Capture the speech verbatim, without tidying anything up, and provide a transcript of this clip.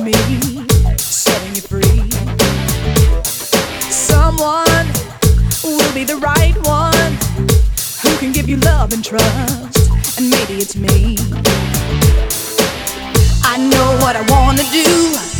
me, setting you free. Someone will be the right one who can give you love and trust, and maybe it's me. I know what I wanna do.